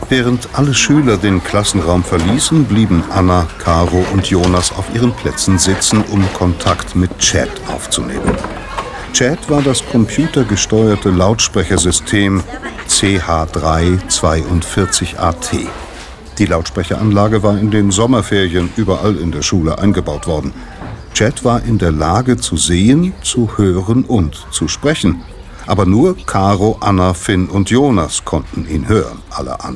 Während alle Schüler den Klassenraum verließen, blieben Anna, Caro und Jonas auf ihren Plätzen sitzen, um Kontakt mit Chad aufzunehmen. Chad war das computergesteuerte Lautsprechersystem CH342AT. Die Lautsprecheranlage war in den Sommerferien überall in der Schule eingebaut worden. Chad war in der Lage zu sehen, zu hören und zu sprechen. Aber nur Caro, Anna, Finn und Jonas konnten ihn hören. Alle